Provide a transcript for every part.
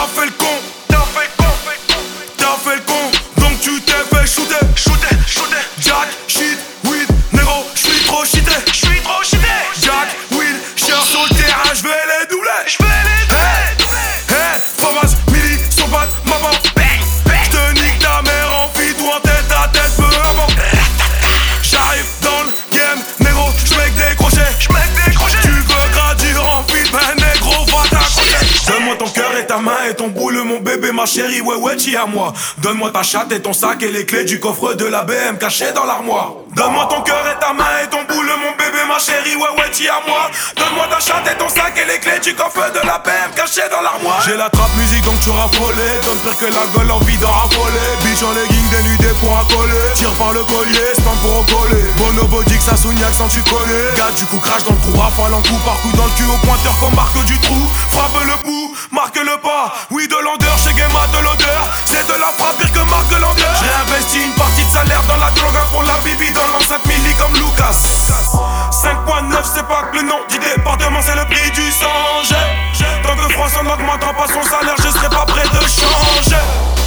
T'as fait le con, t'as fait le con, t'as fait le con, donc tu t'es fait shooter, shooter, shooter. Jack, shit, weed, négro, j'suis trop shité, j'suis trop shité. Jack, weed, cher sur le terrain, j'vais les doubler, j'vais les doubler. Hey, Famas, Milly, son pote, maman, j'te nique ta mère en feat ou en tête à tête, peu avant. J'arrive dans le game, négro, j'mec des crochets, tu veux grandir en feat, ben négro, va t'accrocher. Donne-moi ton cœur et ta main et ton boule, mon bébé, ma chérie, ouais ouais, t'y à moi. Donne-moi ta chatte et ton sac et les clés du coffre de la BM caché dans l'armoire. Donne-moi ton cœur et ta main et ton boule, mon bébé, ma chérie, ouais ouais, t'y à moi. Donne-moi ta chatte et ton sac et les clés du coffre de la BM caché dans l'armoire. J'ai la trappe musique donc tu raffolé, donne pire que la gueule, envie d'en raffoler. Bitch en legging dénudé pour un collet, tire par le collier, stand pour recoller. Bonobo dit que ça sougnac sans tu connais. Gars du coup crache dans le trou, rafale en coup par coup dans le cul au pointeur comme marque du trou. Frappe le bout, marque le pas. Oui de l'ondeur, chez Game de l'odeur. C'est de la frappe pire que Marc Lander. J'ai investi une partie de salaire dans la drogue pour la bibi dans l'enceinte milli comme Lucas. 5.9 c'est pas que le nom du département, c'est le prix du sang. Tant que France n'augmentera pas son salaire, je serai pas prêt de changer.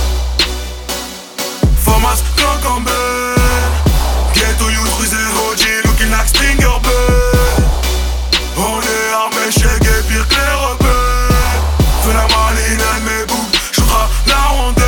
Formas, clan Campbell, Ghetto Youth, Rue Zero G, looking like Stinger Bell. On est armé chez Gay, pire que les rebelles. Fais la maline, elle mes boucles, shootera la rondelle.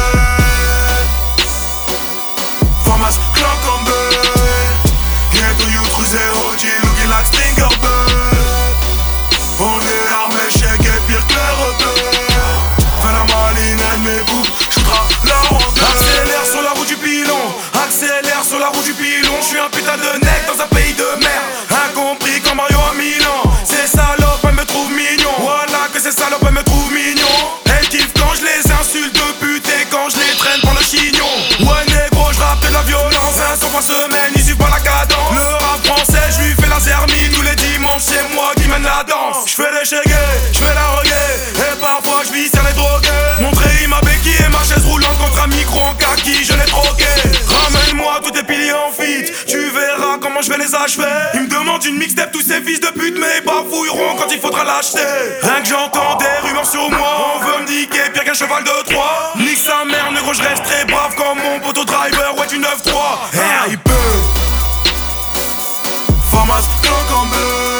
Formas, clan Campbell, Ghetto Youth, Rue Zero G, looking like Stinger Bell. On est armé chez Gay, pire que les rebelles. Fais la maline, elle mes boucles, shootera la rondelle. Accélère sur la roue du pilon, accélère sur la roue du pilon. J'suis un putain de nec dans un pays de merde, incompris comme Mario à Milan. Ces salopes elles me trouvent mignon, voilà que ces salopes elles me trouvent mignon. Elles kiffent quand je les insulte de pute et quand je les traîne pour le chignon. Ouais négro, j'rappe de la violence, un son par semaine, ils suivent pas la cadence. Le rap français, j'lui fais la zermie tous les dimanches, c'est moi qui mène la danse. J'fais les chégués, j'fais la reggae, et parfois j'vis sur les drogués. Montrer ma béquille et ma chaise roulante contre un micro en kaki, je l'ai troqué. Ramène-moi tous tes piliers en fit, tu verras comment je vais les achever. Ils me demandent une mixtape, tous ces fils de pute, mais ils bafouilleront quand il faudra l'acheter. Rien que j'entends des rumeurs sur moi, on veut me niquer pire qu'un cheval de Troie. Nique sa mère, négro, je reste très brave comme mon poteau driver, ouais, du 9-3. R.I.P. Formas, clan Campbell.